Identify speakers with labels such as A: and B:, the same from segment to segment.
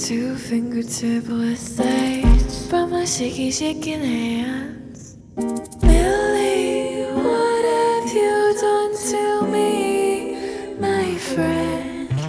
A: to fingertip stage from my shaking hands. Millie, what have you done to me, my friend?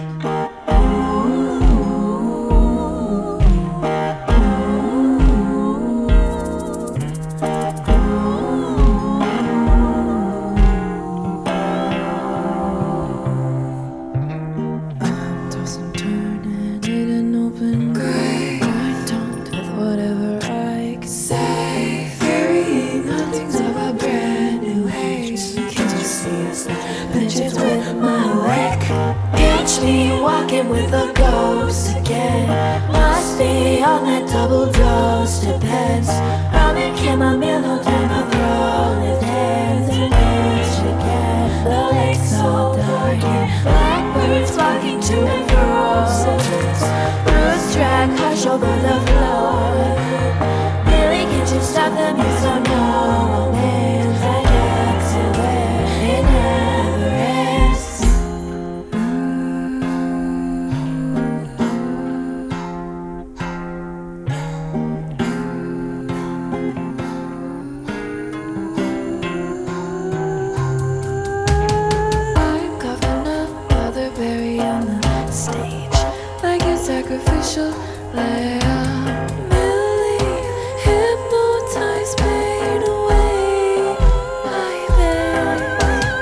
A: Walking with a ghost again. Must be on that double dose. Depends. Rum and chamomile down my throat. With hands and knees again. The lake's all dark and blackbirds flocking to and fro. Roots drag hush over the floor. Really, can't you stop the music? So no man's I get to where it never ends. Sacrificial lamb. Millie, hypnotized, pain away my bed.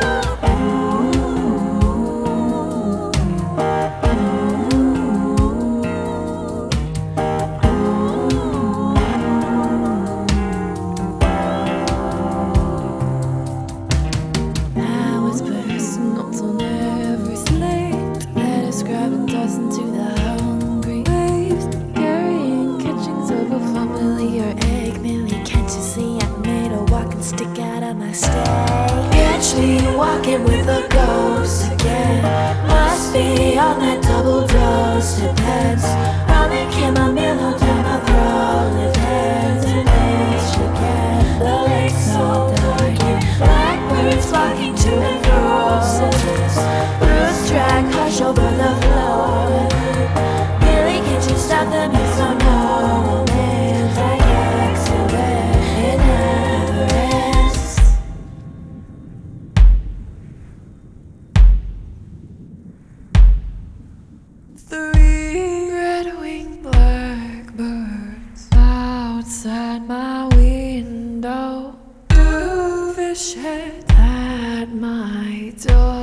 A: Now it's personal on every slate. Let us grab a dozen to the stick out of my stay. Catch me walking with a ghost again. Must be on that double dose. Depends. Rum and chamomile down my throat. With hands and knees again. The lake's all dark and blackbirds flocking to and fro. Roots drag hush over the floor. Really, can't you stop the music? So no man's I get to where it never ends. Three red-winged blackbirds outside my window. Two fish heads at my door.